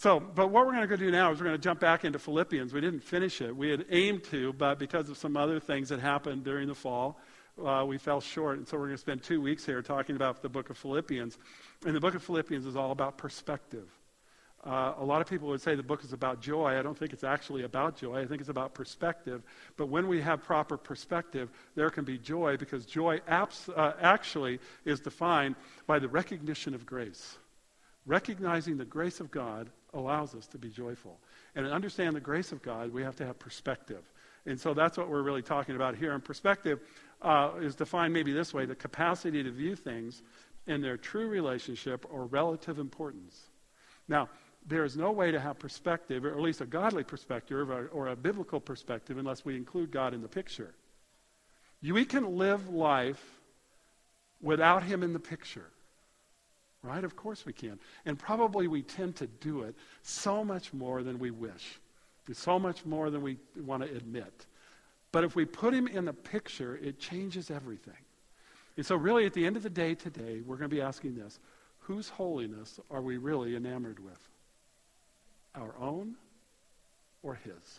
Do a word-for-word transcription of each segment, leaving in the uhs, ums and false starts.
So, but what we're going to go do now is we're going to jump back into Philippians. We didn't finish it. We had aimed to, but because of some other things that happened during the fall, uh, we fell short. And so we're going to spend two weeks here talking about the book of Philippians. And the book of Philippians is all about perspective. Uh, a lot of people would say the book is about joy. I don't think it's actually about joy. I think it's about perspective. But when we have proper perspective, there can be joy, because joy abs- uh, actually is defined by the recognition of grace. Recognizing the grace of God allows us to be joyful. And to understand the grace of God, we have to have perspective. And so that's what we're really talking about here. And perspective uh, is defined maybe this way: the capacity to view things in their true relationship or relative importance. Now, there is no way to have perspective, or at least a godly perspective or, or a biblical perspective, unless we include God in the picture. You, we can live life without him in the picture. Right? Of course we can. And probably we tend to do it so much more than we wish. So much more than we want to admit. But if we put him in the picture, it changes everything. And so really at the end of the day today, we're going to be asking this: whose holiness are we really enamored with? Our own or his?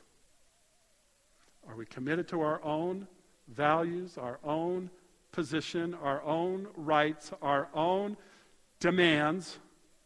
Are we committed to our own values, our own position, our own rights, our own demands,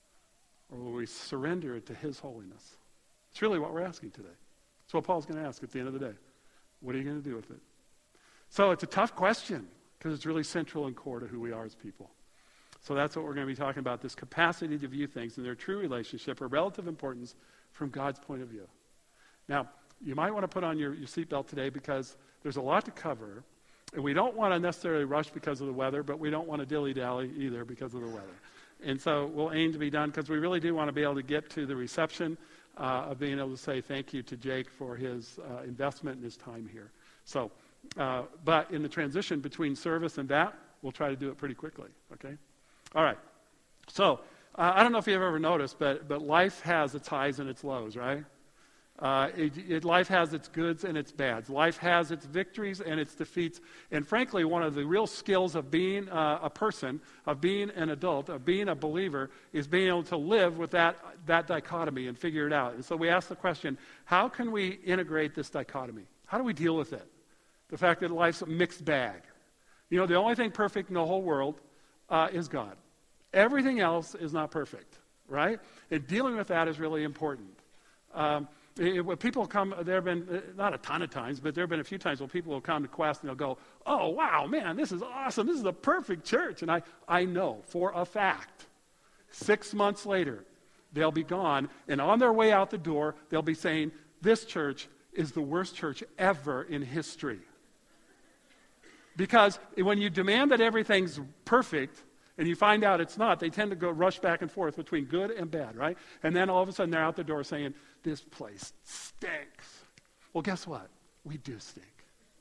or will we surrender it to his holiness? It's really what we're asking today. It's what Paul's going to ask at the end of the day. What are you going to do with it? So it's a tough question, because it's really central and core to who we are as people. So that's what we're going to be talking about, this capacity to view things in their true relationship or relative importance from God's point of view. Now, you might want to put on your, your seatbelt today, because there's a lot to cover, and we don't want to necessarily rush because of the weather, but we don't want to dilly-dally either because of the weather. And so we'll aim to be done, because we really do want to be able to get to the reception uh, of being able to say thank you to Jake for his uh, investment and his time here. So, uh, but in the transition between service and that, we'll try to do it pretty quickly, okay? All right. So, uh, I don't know if you've ever noticed, but but life has its highs and its lows, right? Uh, it, it, life has its goods and its bads. Life has its victories and its defeats. And frankly, one of the real skills of being uh, a person, of being an adult, of being a believer, is being able to live with that, that dichotomy and figure it out. And so we ask the question, how can we integrate this dichotomy? How do we deal with it? The fact that life's a mixed bag. You know, the only thing perfect in the whole world uh, is God. Everything else is not perfect, right? And dealing with that is really important. Um, It, when people come, there have been, not a ton of times, but there have been a few times when people will come to Quest and they'll go, oh, wow, man, this is awesome. This is a perfect church. And I, I know for a fact, six months later, they'll be gone. And on their way out the door, they'll be saying, this church is the worst church ever in history. Because when you demand that everything's perfect, and you find out it's not, they tend to go rush back and forth between good and bad, right? And then all of a sudden they're out the door saying, this place stinks. Well, guess what? We do stink.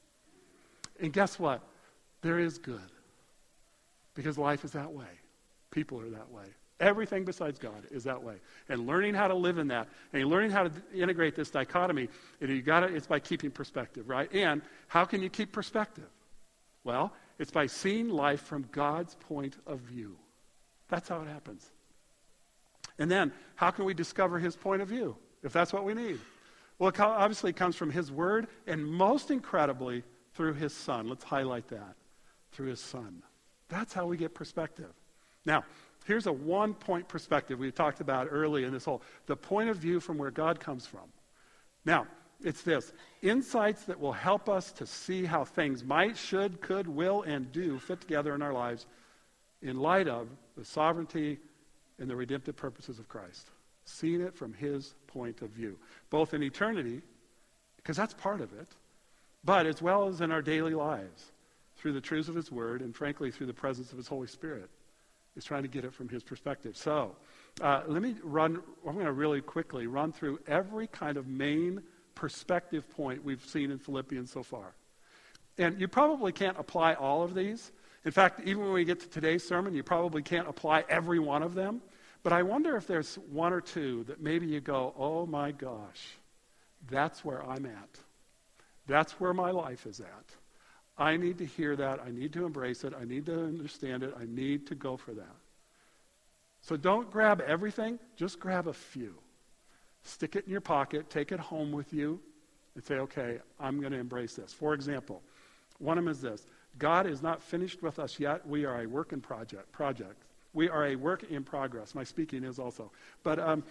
And guess what? There is good. Because life is that way. People are that way. Everything besides God is that way. And learning how to live in that, and learning how to integrate this dichotomy, and you gotta, it's by keeping perspective, right? And how can you keep perspective? Well, it's by seeing life from God's point of view. That's how it happens. And then, how can we discover his point of view, if that's what we need? Well, it obviously comes from his word, and most incredibly, through his son. Let's highlight that. Through his son. That's how we get perspective. Now, here's a one-point perspective we talked about early in this whole, the point of view from where God comes from. Now, it's this: insights that will help us to see how things might, should, could, will, and do fit together in our lives in light of the sovereignty and the redemptive purposes of Christ. Seeing it from his point of view, both in eternity, because that's part of it, but as well as in our daily lives, through the truths of his word, and frankly, through the presence of his Holy Spirit. Is trying to get it from his perspective. So, uh, let me run, I'm going to really quickly run through every kind of main perspective point we've seen in Philippians so far. And you probably can't apply all of these. In fact, even when we get to today's sermon, you probably can't apply every one of them. But I wonder if there's one or two that maybe you go, oh my gosh, that's where I'm at. That's where my life is at. I need to hear that. I need to embrace it. I need to understand it. I need to go for that. So don't grab everything. Just grab a few. Stick it in your pocket, take it home with you, and say, okay, I'm going to embrace this. For example, one of them is this. God is not finished with us yet. We are a work in project. project. We are a work in progress. My speaking is also. But um,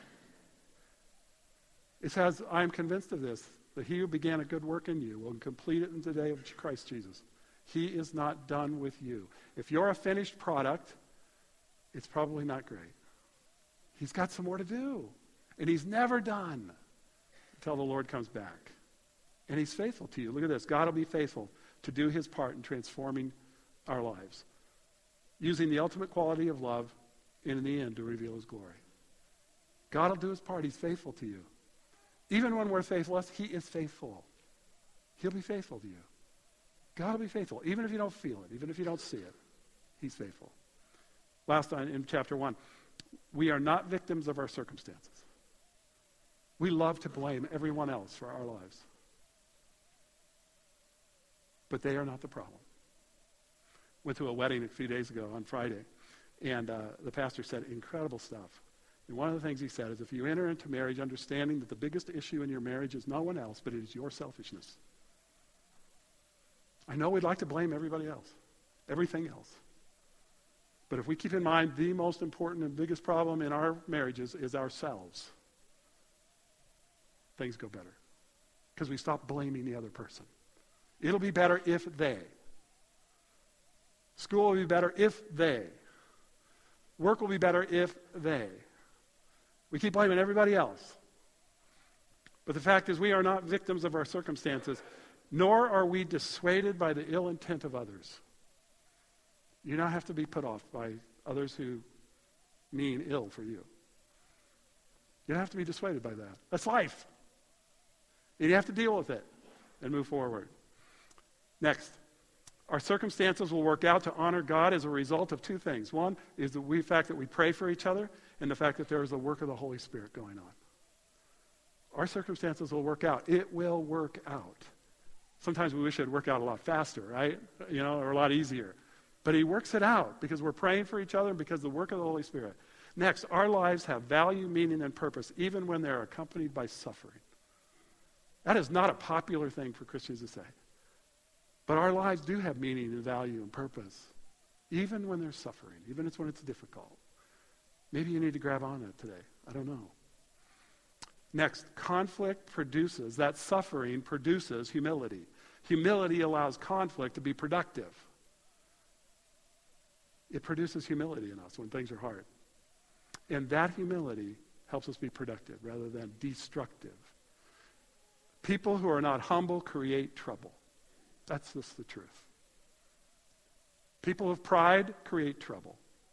it says, I am convinced of this, that he who began a good work in you will complete it in the day of Christ Jesus. He is not done with you. If you're a finished product, it's probably not great. He's got some more to do. And he's never done until the Lord comes back. And he's faithful to you. Look at this. God will be faithful to do his part in transforming our lives, using the ultimate quality of love and in the end to reveal his glory. God will do his part. He's faithful to you. Even when we're faithless, he is faithful. He'll be faithful to you. God will be faithful, even if you don't feel it, even if you don't see it. He's faithful. Last time in chapter one, we are not victims of our circumstances. We love to blame everyone else for our lives. But they are not the problem. Went to a wedding a few days ago on Friday, and uh, the pastor said incredible stuff. And one of the things he said is if you enter into marriage understanding that the biggest issue in your marriage is no one else, but it is your selfishness. I know we'd like to blame everybody else, everything else. But if we keep in mind the most important and biggest problem in our marriages is ourselves, things go better. Because we stop blaming the other person. It'll be better if they. School will be better if they. Work will be better if they. We keep blaming everybody else. But the fact is we are not victims of our circumstances, nor are we dissuaded by the ill intent of others. You don't have to be put off by others who mean ill for you. You don't have to be dissuaded by that. That's life. And you have to deal with it and move forward. Next, our circumstances will work out to honor God as a result of two things. One is the we, fact that we pray for each other and the fact that there is the work of the Holy Spirit going on. Our circumstances will work out. It will work out. Sometimes we wish it would work out a lot faster, right? You know, or a lot easier. But he works it out because we're praying for each other and because of the work of the Holy Spirit. Next, our lives have value, meaning, and purpose, even when they're accompanied by suffering. That is not a popular thing for Christians to say. But our lives do have meaning and value and purpose, even when there's suffering, even when it's difficult. Maybe you need to grab on it today. I don't know. Next, conflict produces, that suffering produces humility. Humility allows conflict to be productive. It produces humility in us when things are hard. And that humility helps us be productive rather than destructive. People who are not humble create trouble. That's just the truth. People of pride create trouble.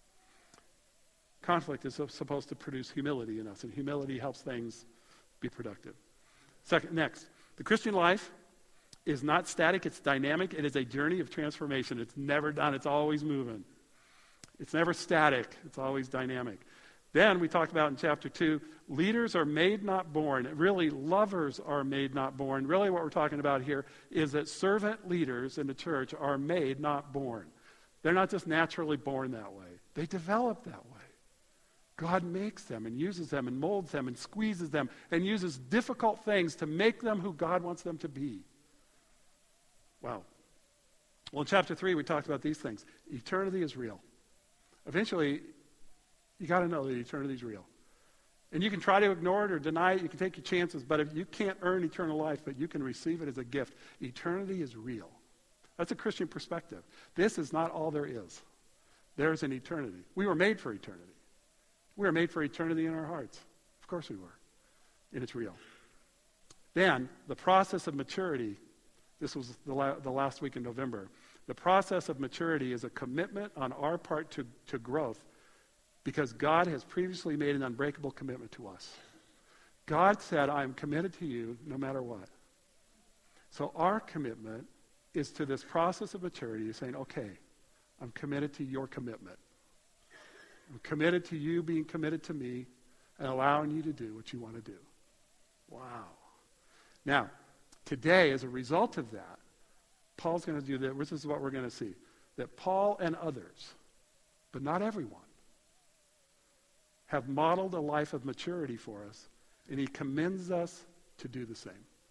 Conflict is supposed to produce humility in us, and humility helps things be productive. Second, next, the Christian life is not static, it's dynamic. It is a journey of transformation. It's never done, it's always moving. It's never static, it's always dynamic. Then we talked about in chapter two, leaders are made, not born. Really, lovers are made, not born. Really what we're talking about here is that servant leaders in the church are made, not born. They're not just naturally born that way. They develop that way. God makes them and uses them and molds them and squeezes them and uses difficult things to make them who God wants them to be. Wow. Well, in chapter three, we talked about these things. Eternity is real. Eventually, you got to know that eternity is real. And you can try to ignore it or deny it. You can take your chances. But if you can't earn eternal life, but you can receive it as a gift, eternity is real. That's a Christian perspective. This is not all there is. There's an eternity. We were made for eternity. We were made for eternity in our hearts. Of course we were. And it's real. Then, the process of maturity, this was the, la- the last week in November. The process of maturity is a commitment on our part to, to growth because God has previously made an unbreakable commitment to us. God said, I am committed to you no matter what. So our commitment is to this process of maturity, saying, okay, I'm committed to your commitment. I'm committed to you being committed to me and allowing you to do what you want to do. Wow. Now, today, as a result of that, Paul's going to do that. This is what we're going to see. That Paul and others, but not everyone, have modeled a life of maturity for us and he commends us to do the same.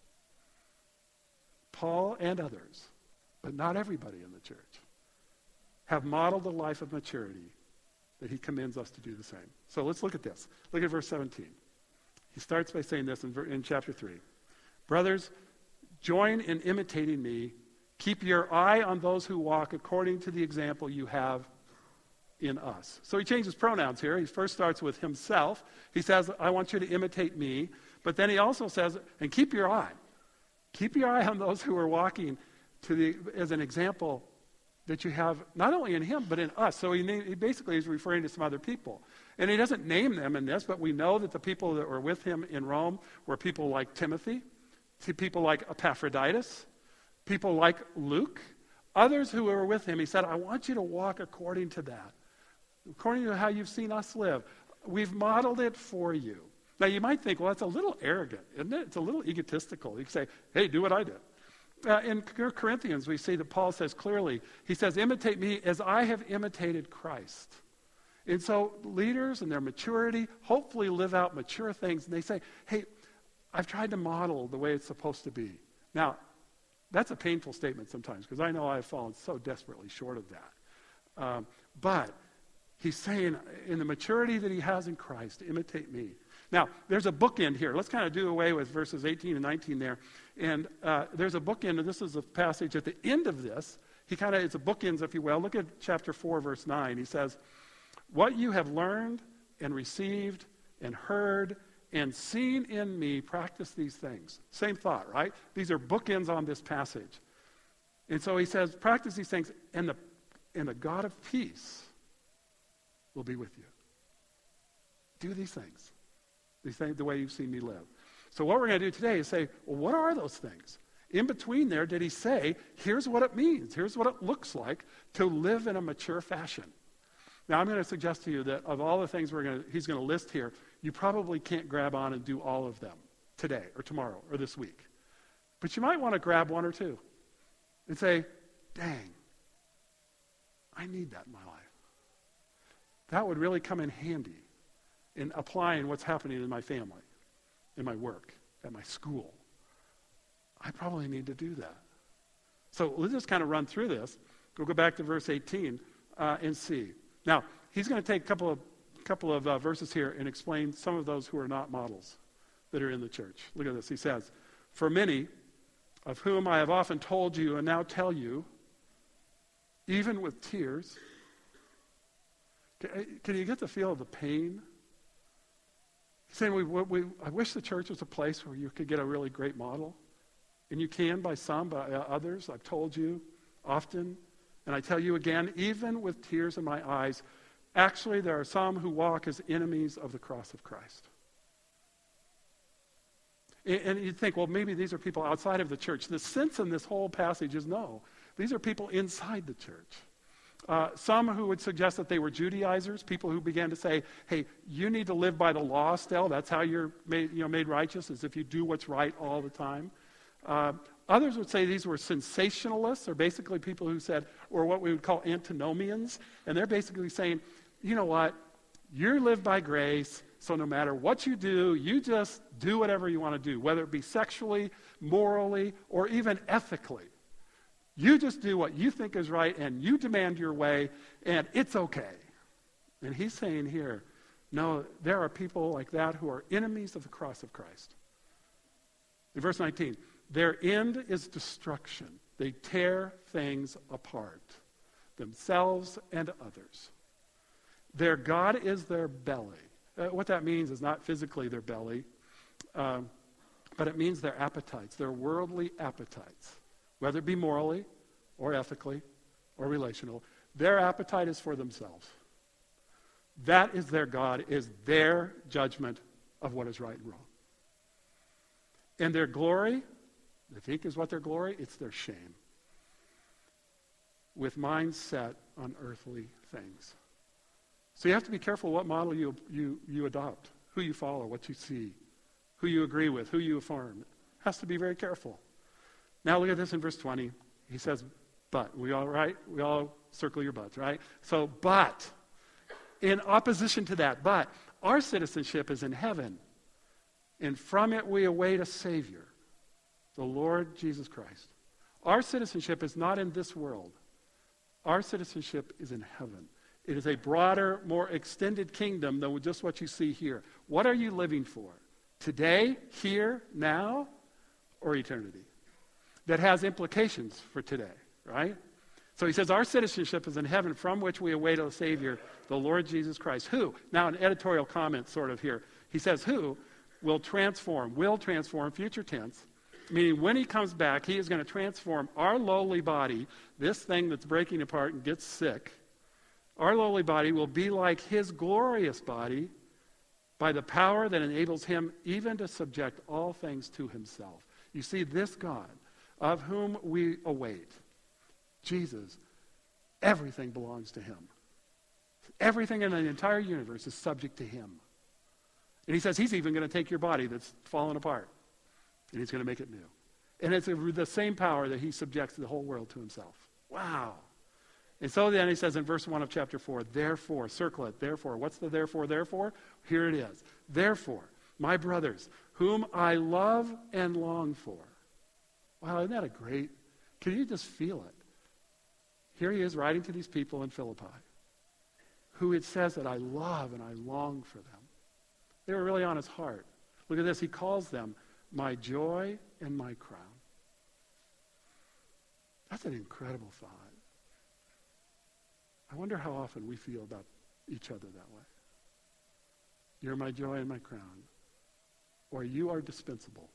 Paul and others, but not everybody in the church, have modeled a life of maturity that he commends us to do the same. So let's look at this. Look at verse seventeen. He starts by saying this in, ver- in chapter three. Brothers, join in imitating me. Keep your eye on those who walk according to the example you have in us. So he changes pronouns here. He first starts with himself. He says, I want you to imitate me. But then he also says, and keep your eye. Keep your eye on those who are walking to the as an example that you have not only in him, but in us. So he, na- he basically is referring to some other people. And he doesn't name them in this, but we know that the people that were with him in Rome were people like Timothy, people like Epaphroditus, people like Luke, others who were with him. He said, I want you to walk according to that, according to how you've seen us live. We've modeled it for you. Now, you might think, well, that's a little arrogant, isn't it? It's a little egotistical. You can say, hey, do what I did. Uh, in Corinthians, we see that Paul says clearly, he says, imitate me as I have imitated Christ. And so leaders in their maturity hopefully live out mature things, and they say, hey, I've tried to model the way it's supposed to be. Now, that's a painful statement sometimes, because I know I've fallen so desperately short of that. Um, but he's saying, in the maturity that he has in Christ, imitate me. Now, there's a bookend here. Let's kind of do away with verses eighteen and nineteen there. And uh, there's a bookend, and this is a passage at the end of this. He kind of, it's a bookends, if you will. Look at chapter four, verse nine. He says, what you have learned and received and heard and seen in me, practice these things. Same thought, right? These are bookends on this passage. And so he says, practice these things, and the, and the God of peace will be with you. Do these things. These things the way you've seen me live. So what we're going to do today is say, well, what are those things? In between there, did he say, here's what it means. Here's what it looks like to live in a mature fashion. Now, I'm going to suggest to you that of all the things we're going to, he's going to list here, you probably can't grab on and do all of them today or tomorrow or this week. But you might want to grab one or two and say, dang, I need that in my life. That would really come in handy in applying what's happening in my family, in my work, at my school. I probably need to do that. So let's just kind of run through this. We'll go back to verse eighteen uh, and see. Now, he's going to take a couple of, couple of uh, verses here and explain some of those who are not models that are in the church. Look at this. He says, for many of whom I have often told you and now tell you, even with tears. Can, can you get the feel of the pain? He's saying, we, we, I wish the church was a place where you could get a really great model. And you can by some, by others. I've told you often. And I tell you again, even with tears in my eyes, actually there are some who walk as enemies of the cross of Christ. And, and you'd think, well, maybe these are people outside of the church. The sense in this whole passage is no. These are people inside the church. Uh, some who would suggest that they were Judaizers, people who began to say, hey, you need to live by the law still. That's how you're made, you know, made righteous, is if you do what's right all the time. Uh, others would say these were sensationalists, or basically people who said, or what we would call antinomians. And they're basically saying, you know what, you live by grace, so no matter what you do, you just do whatever you want to do, whether it be sexually, morally, or even ethically. You just do what you think is right, and you demand your way, and it's okay. And he's saying here, no, there are people like that who are enemies of the cross of Christ. In verse nineteen, their end is destruction. They tear things apart, themselves and others. Their God is their belly. Uh, what that means is not physically their belly, um, but it means their appetites, their worldly appetites. Whether it be morally or ethically or relational, their appetite is for themselves. That is their God, is their judgment of what is right and wrong. And their glory, I think is what their glory, it's their shame. With minds set on earthly things. So you have to be careful what model you, you, you adopt, who you follow, what you see, who you agree with, who you affirm. Has to be very careful. Now look at this in verse twenty. He says, but. We all right? We all circle your butts, right? So, but. In opposition to that, but, our citizenship is in heaven. and from it we await a Savior, the Lord Jesus Christ. Our citizenship is not in this world. Our citizenship is in heaven. It is a broader, more extended kingdom than just what you see here. What are you living for? Today, here, now, or eternity? That has implications for today, right? So he says our citizenship is in heaven, from which we await a Savior, the Lord Jesus Christ. Who? Now an editorial comment sort of here. He says who will transform, will transform, future tense, meaning when he comes back, he is going to transform our lowly body, this thing that's breaking apart and gets sick. Our lowly body will be like his glorious body by the power that enables him even to subject all things to himself. You see, this God of whom we await, Jesus, everything belongs to him. Everything in the entire universe is subject to him. And he says he's even going to take your body that's fallen apart, and he's going to make it new. And it's the same power that he subjects the whole world to himself. Wow. And so then he says in verse one of chapter four, therefore, circle it, therefore. What's the therefore, therefore? Here it is. Therefore, my brothers, whom I love and long for. Wow, isn't that a great, can you just feel it? Here he is writing to these people in Philippi, who it says that I love and I long for them. They were really on his heart. Look at this. He calls them my joy and my crown. That's an incredible thought. I wonder how often we feel about each other that way. You're my joy and my crown. Or you are dispensable.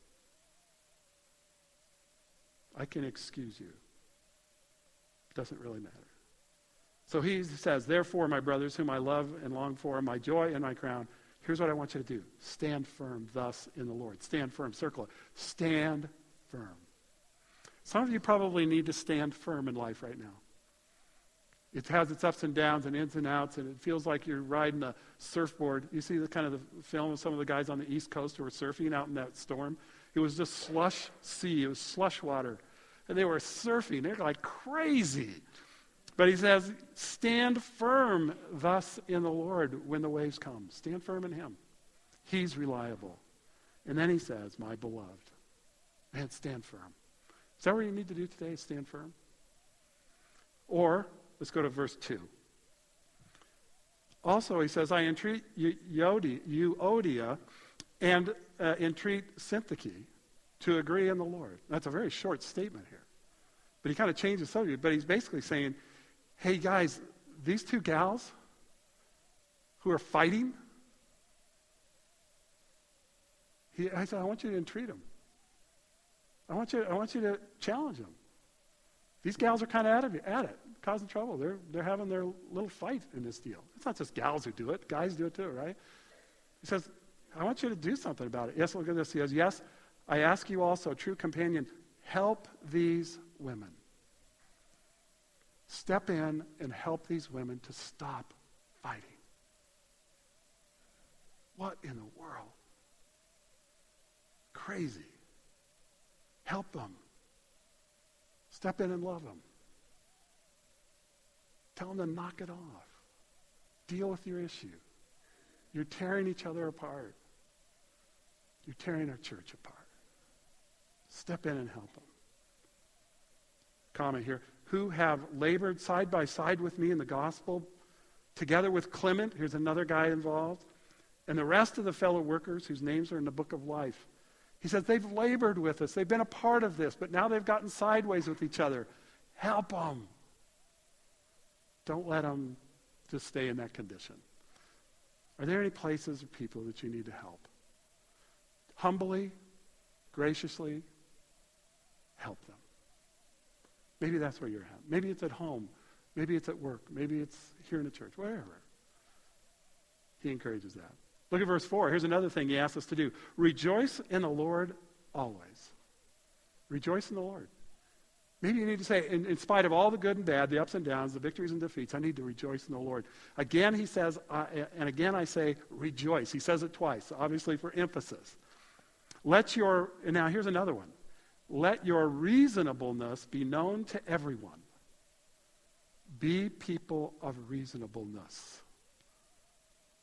I can excuse you. It doesn't really matter. So he says, therefore, my brothers, whom I love and long for, my joy and my crown, here's what I want you to do. Stand firm thus in the Lord. Stand firm. Circle it. Stand firm. Some of you probably need to stand firm in life right now. It has its ups and downs and ins and outs, and it feels like you're riding a surfboard. You see the kind of the film of some of the guys on the East Coast who were surfing out in that storm? It was just slush sea. It was slush water. And they were surfing. They're like crazy. But he says, stand firm thus in the Lord when the waves come. Stand firm in him. He's reliable. And then he says, my beloved. Man, stand firm. Is that what you need to do today, stand firm? Or, let's go to verse two. Also, he says, I entreat Euodia and uh, entreat Syntyche to agree in the Lord. That's a very short statement here. But he kind of changes the subject. But he's basically saying, hey, guys, these two gals who are fighting, he, I said, I want you to entreat them. I want you, I want you to challenge them. These gals are kind of at it, at it, causing trouble. They're, they're having their little fight in this deal. It's not just gals who do it. Guys do it too, right? He says, I want you to do something about it. Yes, look at this. He says, yes, I ask you also, true companion, help these women. Step in and help these women to stop fighting. What in the world? Crazy. Help them. Step in and love them. Tell them to knock it off. Deal with your issue. You're tearing each other apart. You're tearing our church apart. Step in and help them. Comment here. Who have labored side by side with me in the gospel, together with Clement, here's another guy involved, and the rest of the fellow workers whose names are in the book of life. He says they've labored with us. They've been a part of this, but now they've gotten sideways with each other. Help them. Don't let them just stay in that condition. Are there any places or people that you need to help? Humbly, graciously, help them. Maybe that's where you're at. Maybe it's at home. Maybe it's at work. Maybe it's here in the church. Wherever. He encourages that. Look at verse four. Here's another thing he asks us to do. Rejoice in the Lord always. Rejoice in the Lord. Maybe you need to say, in, in spite of all the good and bad, the ups and downs, the victories and defeats, I need to rejoice in the Lord. Again, he says, uh, and again I say, rejoice. He says it twice, obviously for emphasis. Let your, and now here's another one. Let your reasonableness be known to everyone. Be people of reasonableness.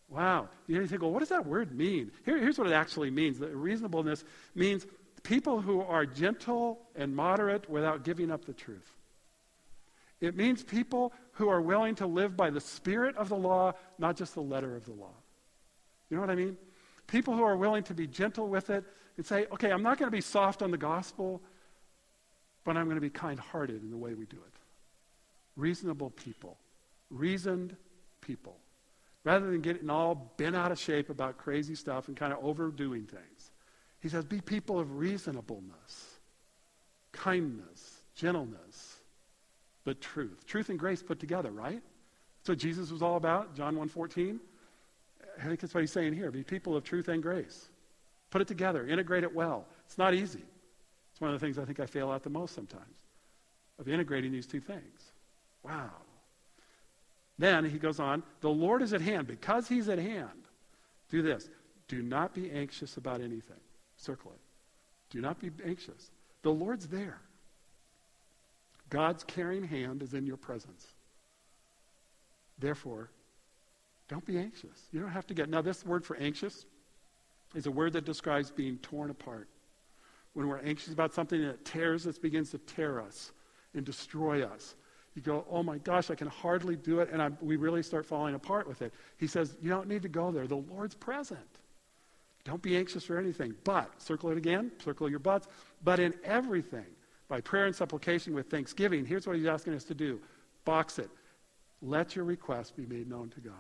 Wow. You think, well, what does that word mean? Here, here's what it actually means. The reasonableness means people who are gentle and moderate without giving up the truth. It means people who are willing to live by the spirit of the law, not just the letter of the law. You know what I mean? People who are willing to be gentle with it and say, okay, I'm not going to be soft on the gospel, but I'm going to be kind-hearted in the way we do it. Reasonable people. Reasoned people. Rather than getting all bent out of shape about crazy stuff and kind of overdoing things. He says, be people of reasonableness, kindness, gentleness, but truth. Truth and grace put together, right? That's what Jesus was all about, John one fourteen. I think that's what he's saying here. Be people of truth and grace. Put it together. Integrate it well. It's not easy. It's one of the things I think I fail at the most sometimes, of integrating these two things. Wow. Then he goes on, the Lord is at hand. Because he's at hand, do this. Do not be anxious about anything. Circle it. Do not be anxious. The Lord's there. God's caring hand is in your presence. Therefore, don't be anxious. You don't have to get... Now, this word for anxious is a word that describes being torn apart. When we're anxious about something that tears us, begins to tear us and destroy us. You go, oh my gosh, I can hardly do it, and I, we really start falling apart with it. He says, you don't need to go there. The Lord's present. Don't be anxious for anything. But, circle it again, circle your butts, but in everything, by prayer and supplication with thanksgiving, here's what he's asking us to do. Box it. Let your requests be made known to God.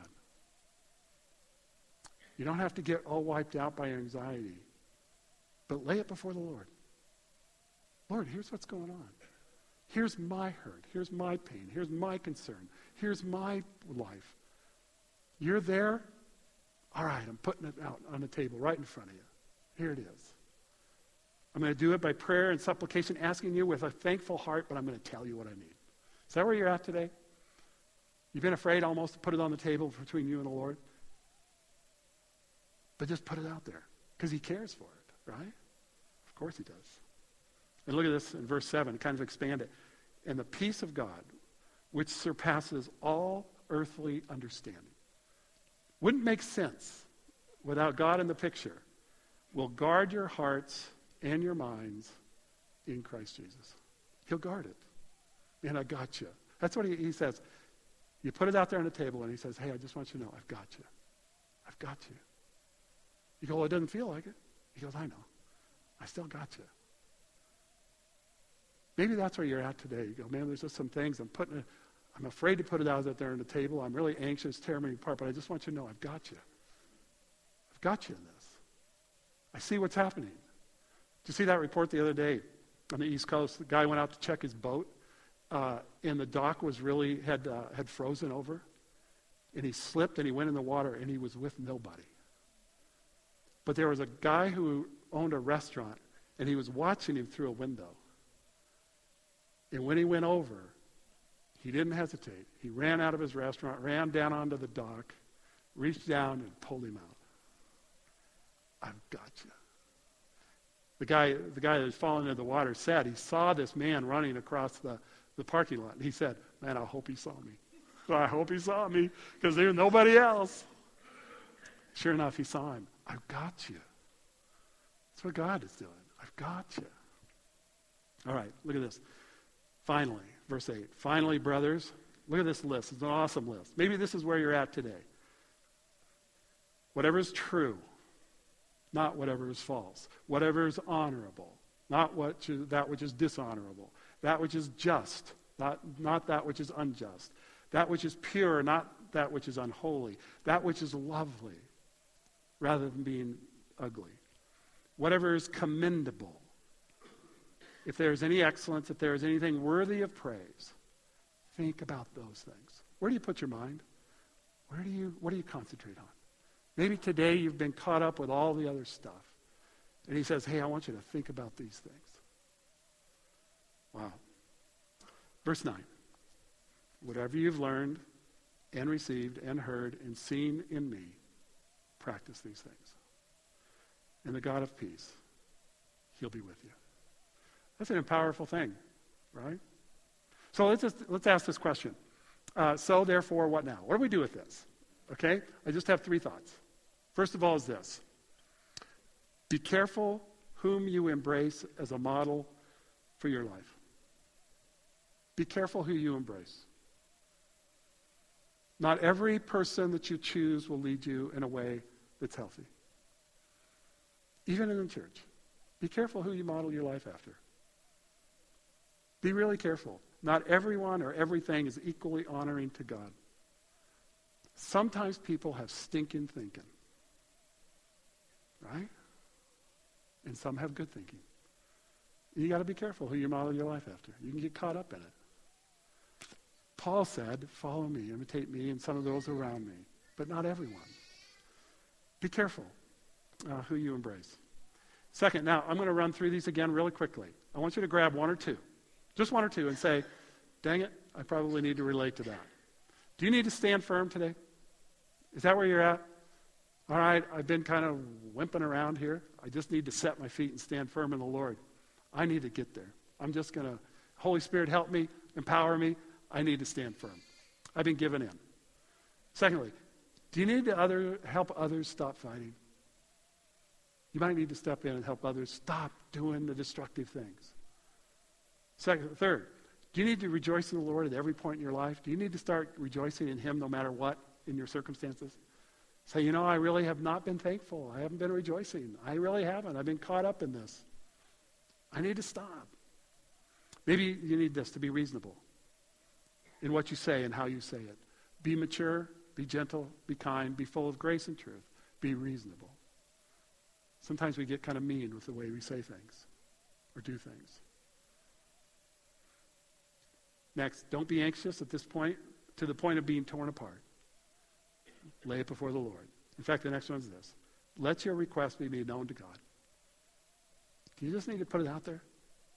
You don't have to get all wiped out by anxiety, but lay it before the Lord. Lord, here's what's going on. Here's my hurt. Here's my pain. Here's my concern. Here's my life. You're there? All right, I'm putting it out on the table right in front of you. Here it is. I'm going to do it by prayer and supplication, asking you with a thankful heart, but I'm going to tell you what I need. Is that where you're at today? You've been afraid almost to put it on the table between you and the Lord? But just put it out there, because he cares for it, right? Of course he does. And look at this in verse seven, kind of expand it. And the peace of God, which surpasses all earthly understanding. Wouldn't make sense without God in the picture. Will guard your hearts and your minds in Christ Jesus. He'll guard it. And I got you. That's what he, he says. You put it out there on the table and he says, hey, I just want you to know, I've got you. I've got you. You go, well, it doesn't feel like it. He goes, I know. I still got you. Maybe that's where you're at today. You go, man, there's just some things I'm putting, I'm afraid to put it out there on the table. I'm really anxious, tear me apart, but I just want you to know I've got you. I've got you in this. I see what's happening. Did you see that report the other day on the East Coast? The guy went out to check his boat, uh, and the dock was really, had, uh, had frozen over, and he slipped and he went in the water and he was with nobody. But there was a guy who owned a restaurant, and he was watching him through a window. And when he went over, he didn't hesitate. He ran out of his restaurant, ran down onto the dock, reached down and pulled him out. I've got you. The guy, the guy that was falling into the water said he saw this man running across the, the parking lot. And he said, man, I hope he saw me. I hope he saw me, because there was nobody else. Sure enough, he saw him. I've got you. That's what God is doing. I've got you. All right, look at this. Finally, verse eight. Finally, brothers, look at this list. It's an awesome list. Maybe this is where you're at today. Whatever is true, not whatever is false. Whatever is honorable, not what you, that which is dishonorable. That which is just, not, not that which is unjust. That which is pure, not that which is unholy. That which is lovely, rather than being ugly. Whatever is commendable. If there is any excellence, if there is anything worthy of praise, think about those things. Where do you put your mind? Where do you, what do you concentrate on? Maybe today you've been caught up with all the other stuff. And he says, hey, I want you to think about these things. Wow. Verse nine. Whatever you've learned and received and heard and seen in me, practice these things. And the God of peace, he'll be with you. That's a powerful thing, right? So let's just, let's ask this question. Uh, so therefore, what now? What do we do with this? Okay? I just have three thoughts. First of all is this. Be careful whom you embrace as a model for your life. Be careful who you embrace. Not every person that you choose will lead you in a way that's healthy. Even in the church. Be careful who you model your life after. Be really careful. Not everyone or everything is equally honoring to God. Sometimes people have stinking thinking. Right? And some have good thinking. You got to be careful who you model your life after. You can get caught up in it. Paul said, follow me, imitate me, and some of those around me. But not everyone. Be careful uh, who you embrace. Second, now, I'm going to run through these again really quickly. I want you to grab one or two. Just one or two and say, dang it, I probably need to relate to that. Do you need to stand firm today? Is that where you're at? All right, I've been kind of wimping around here. I just need to set my feet and stand firm in the Lord. I need to get there. I'm just going to, Holy Spirit, help me, empower me. I need to stand firm. I've been given in. Secondly, do you need to other, help others stop fighting? You might need to step in and help others stop doing the destructive things. Second, third, do you need to rejoice in the Lord at every point in your life? Do you need to start rejoicing in Him no matter what in your circumstances? Say, you know, I really have not been thankful. I haven't been rejoicing. I really haven't. I've been caught up in this. I need to stop. Maybe you need this to be reasonable in what you say and how you say it. Be mature, be gentle, be kind, be full of grace and truth. Be reasonable. Sometimes we get kind of mean with the way we say things or do things. Next, don't be anxious at this point to the point of being torn apart. Lay it before the Lord. In fact, the next one is this. Let your request be made known to God. You just need to put it out there.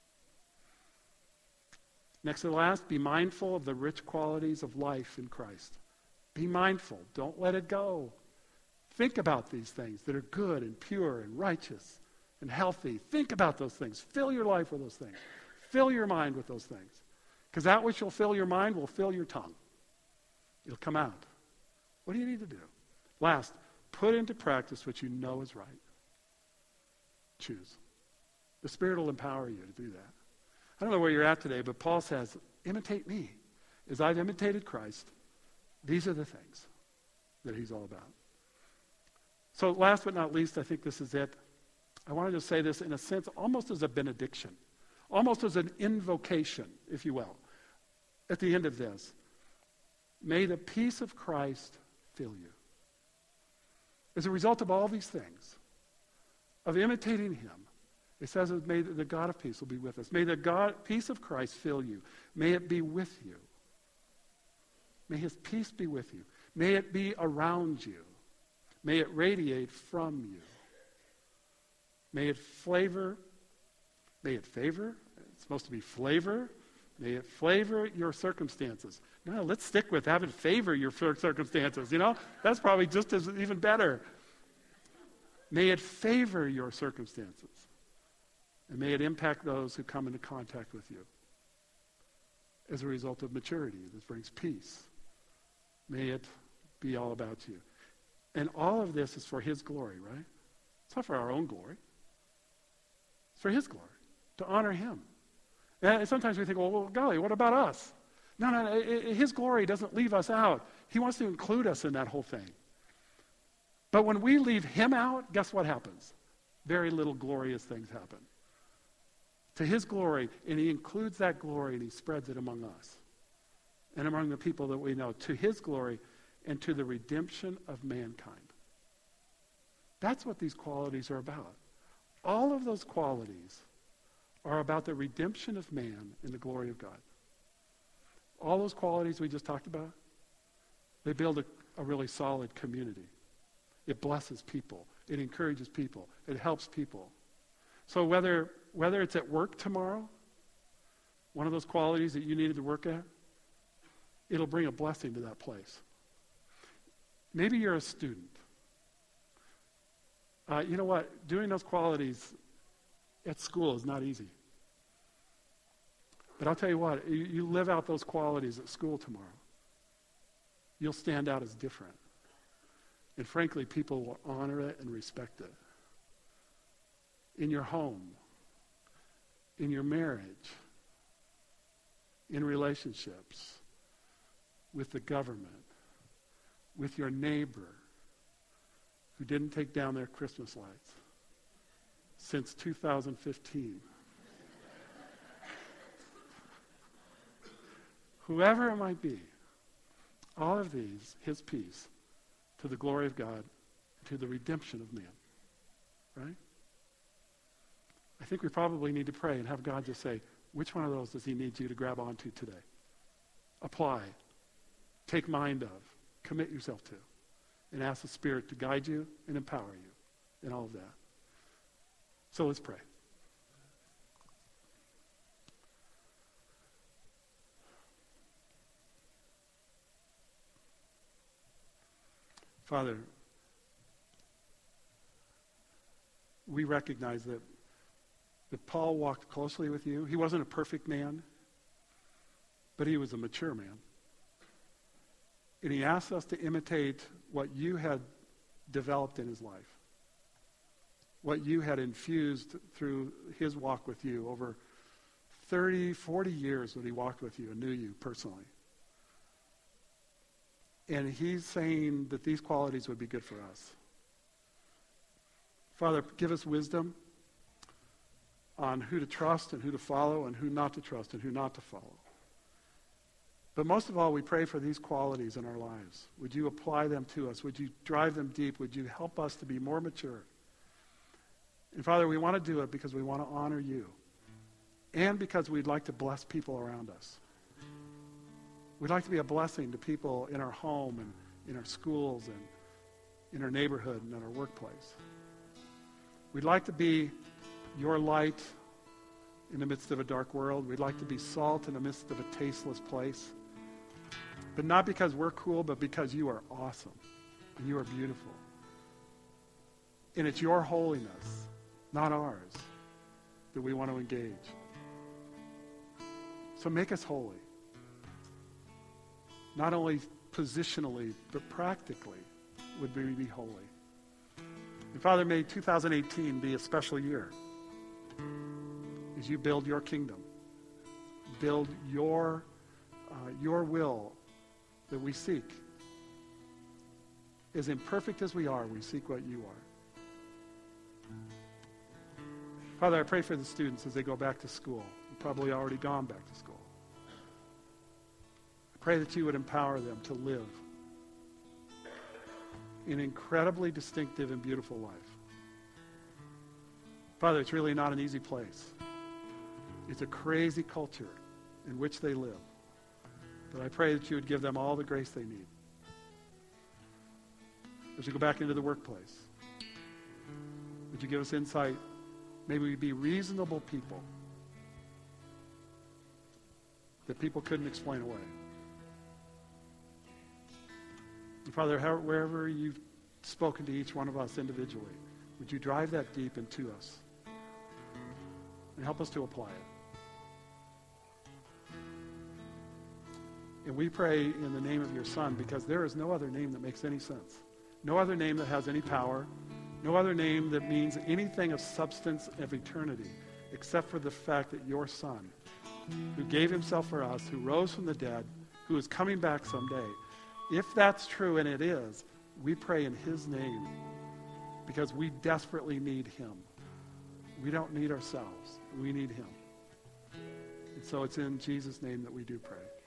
Next to the last, be mindful of the rich qualities of life in Christ. Be mindful. Don't let it go. Think about these things that are good and pure and righteous and healthy. Think about those things. Fill your life with those things. Fill your mind with those things. Because that which will fill your mind will fill your tongue. It'll come out. What do you need to do? Last, put into practice what you know is right. Choose. The Spirit will empower you to do that. I don't know where you're at today, but Paul says, imitate me. As I've imitated Christ, these are the things that he's all about. So last but not least, I think this is it. I wanted to say this in a sense almost as a benediction, almost as an invocation, if you will, at the end of this. May the peace of Christ fill you. As a result of all these things, of imitating him, it says, may the God of peace will be with us. May the God, peace of Christ fill you. May it be with you. May his peace be with you. May it be around you. May it radiate from you. May it flavor, may it favor, it's supposed to be flavor, may it flavor your circumstances. No, let's stick with having favor your circumstances, you know? That's probably just as even better. May it favor your circumstances. And may it impact those who come into contact with you as a result of maturity that brings peace. May it be all about you. And all of this is for his glory, right? It's not for our own glory. It's for his glory, to honor him. And sometimes we think, well, well golly, what about us? No, no, no, it, it, his glory doesn't leave us out. He wants to include us in that whole thing. But when we leave him out, guess what happens? Very little glorious things happen. To his glory, and he includes that glory and he spreads it among us and among the people that we know, to his glory and to the redemption of mankind. That's what these qualities are about. All of those qualities are about the redemption of man and the glory of God. All those qualities we just talked about, they build a, a really solid community. It blesses people. It encourages people. It helps people. So whether whether it's at work tomorrow, one of those qualities that you needed to work at, it'll bring a blessing to that place. Maybe you're a student. Uh, you know what? Doing those qualities at school is not easy. But I'll tell you what, you, you live out those qualities at school tomorrow. You'll stand out as different. And frankly, people will honor it and respect it. In your home, in your marriage, in relationships, with the government, with your neighbor who didn't take down their Christmas lights since two thousand fifteen. Whoever it might be, all of these, his peace, to the glory of God, to the redemption of man. Right? I think we probably need to pray and have God just say, which one of those does he need you to grab onto today? Apply. Take mind of. Commit yourself to. And ask the Spirit to guide you and empower you in all of that. So let's pray. Father, we recognize that, that Paul walked closely with you. He wasn't a perfect man, but he was a mature man. And he asked us to imitate what you had developed in his life, what you had infused through his walk with you over thirty, forty years when he walked with you and knew you personally. And he's saying that these qualities would be good for us. Father, give us wisdom on who to trust and who to follow and who not to trust and who not to follow. But most of all, we pray for these qualities in our lives. Would you apply them to us? Would you drive them deep? Would you help us to be more mature? And Father, we want to do it because we want to honor you and because we'd like to bless people around us. We'd like to be a blessing to people in our home and in our schools and in our neighborhood and in our workplace. We'd like to be your light in the midst of a dark world. We'd like to be salt in the midst of a tasteless place. But not because we're cool, but because you are awesome and you are beautiful. And it's your holiness, not ours, that we want to engage. So make us holy. Not only positionally, but practically would we be holy. And Father, may two thousand eighteen be a special year as you build your kingdom, build your, uh, your will that we seek. As imperfect as we are, we seek what you are. Father, I pray for the students as they go back to school. They've probably already gone back to school. I pray that you would empower them to live an incredibly distinctive and beautiful life. Father, it's really not an easy place. It's a crazy culture in which they live. But I pray that you would give them all the grace they need. As we go back into the workplace, would you give us insight? May we be reasonable people that people couldn't explain away. And Father, how, wherever you've spoken to each one of us individually, would you drive that deep into us and help us to apply it? And we pray in the name of your Son, because there is no other name that makes any sense. No other name that has any power. No other name that means anything of substance of eternity, except for the fact that your Son, who gave himself for us, who rose from the dead, who is coming back someday, if that's true, and it is, we pray in his name, because we desperately need him. We don't need ourselves. We need him. And so it's in Jesus' name that we do pray.